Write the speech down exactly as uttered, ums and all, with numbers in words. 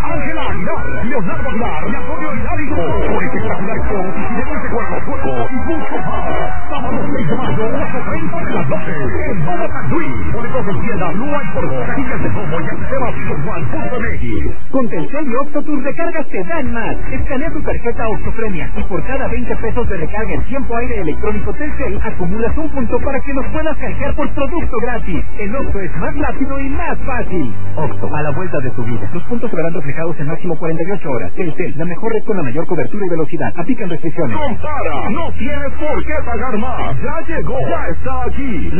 Ángela Aguilar, Leonardo Aguilar y Antonio Hidalgo. Con espectacular show y de dulce cuerpo, fuego y mucho más. Sábado seis de mayo, ocho treinta de las doce. En Bogotá, Luis. Boletos en tienda Blue y Polvo. Taquillas de Como y Antema Virtual punto M X. Con Telcel y Octotur recargas te dan más. Escanea tu tarjeta Octopremia y por cada veinte pesos de recarga en tiempo aire electrónico Telcel acumulas un punto para que los puedas canjear por producto gratis. El Octo es más rápido y más fácil. Octo, a la vuelta de tu vida. Los puntos se verán reflejados en máximo cuarenta y ocho horas. Telcel, la mejor red con la mayor cobertura y velocidad. Aplican restricciones. Compara, no tienes por qué pagar más. Ya llegó, ya está aquí.